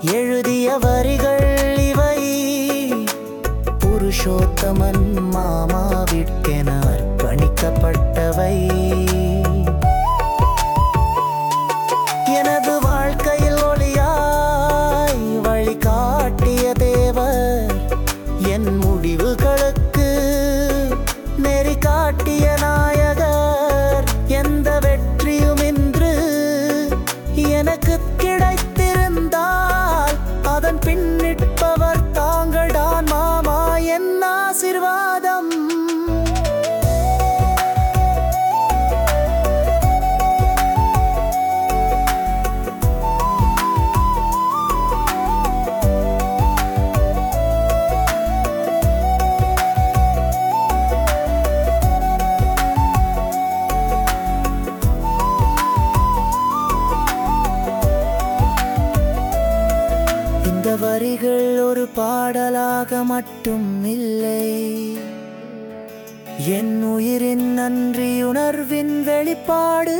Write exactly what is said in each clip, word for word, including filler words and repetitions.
எழுதிய வரிகள் இவை புருஷோத்தமன் மாமாவிற்கென அர்ப்பணிக்கப்பட்டவை. எனது வாழ்க்கையில் ஒளியாய் வழிகாட்டிய தேவர், என் முடிவுகளுக்கு நெறி காட்டிய நாயகர். எந்த வெற்றியும் இன்று எனக்கு கிடைத்திருந்தால் அதன் பின் நிற்பவர் தாங்கள்தான் மாமா. என் ஆசீர்வாதம் இந்த வரிகள் ஒரு பாடலாக மட்டும் இல்லை, என் உயிரின் நன்றியுணர்வின் வெளிப்பாடு.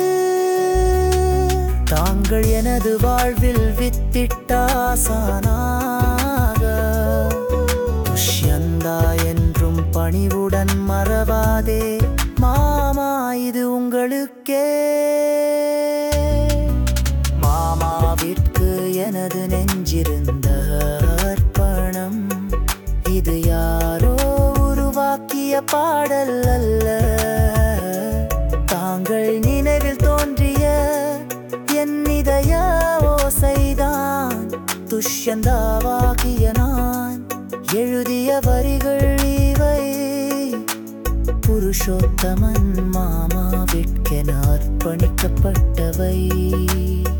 தாங்கள் எனது வாழ்வில் வித்திட்ட ஆசானாக. துஷ்யந்தா என்றும் பணிவுடன் மறவாதே மாமா, இது உங்களுக்கே. மாமாவிற்கு எனது நெஞ்சிருந்த அர்ப்பணம், இது யாரோ உருவாக்கிய பாடல் அல்ல. தாங்கள் நினைவில் தோன்றிய என் இதய ஓசைதான். துஷ்யந்தாவாகிய நான் எழுதிய வரிகள் இவை புருஷோத்தமன் மாமாவிற்கென அர்ப்பணிக்கப்பட்டவை.